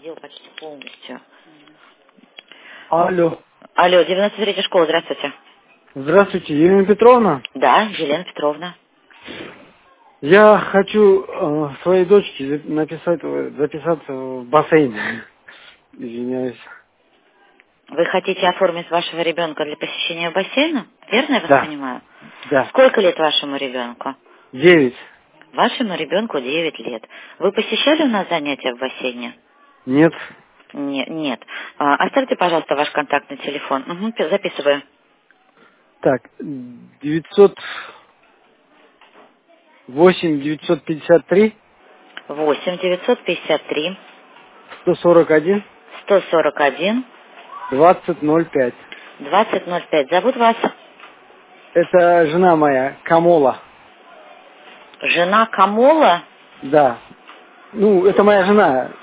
отдел почти полностью. Алло. Алло, 93-я школа, здравствуйте. Здравствуйте, Елена Петровна. Да, Елена Петровна. Я хочу своей дочке записаться в бассейн. Извиняюсь. Вы хотите оформить вашего ребенка для посещения бассейна? Верно я вас Да, понимаю? да. Сколько лет вашему ребенку? 9. Вашему ребенку 9 лет. Вы посещали у нас занятия в бассейне? Нет. Нет. Оставьте, пожалуйста, ваш контактный телефон. Угу, записываю. Так, 953 8 953 141 141 2005. 2005. Зовут вас Это жена моя, Камола. жена Камола? Да. Ну, это моя жена.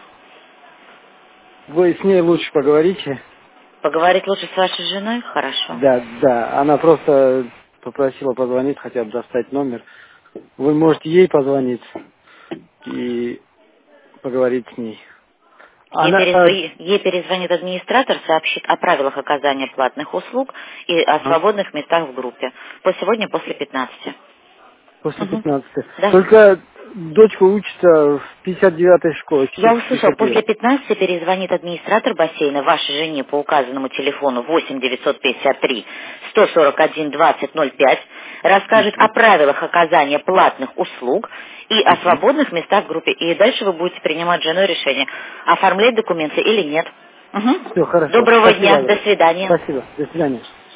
Вы с ней лучше поговорите. Поговорить лучше с вашей женой? Хорошо. Да, да. Она просто попросила позвонить, хотя бы достать номер. Вы можете ей позвонить и поговорить с ней. Она... Ей перезвонит администратор, сообщит о правилах оказания платных услуг и о свободных местах в группе. Сегодня после 15. После Угу. 15. Да. Только дочка учится в 59-й школе, Я часов услышал, после 59. 15 перезвонит администратор бассейна вашей жене по указанному телефону 8 953 141 2005, расскажет о правилах оказания платных услуг и о свободных местах в группе. И дальше вы будете принимать с женой решение, оформлять документы или нет. Угу. Все, хорошо. Доброго Спасибо дня, до огромное. свидания. Спасибо. До свидания.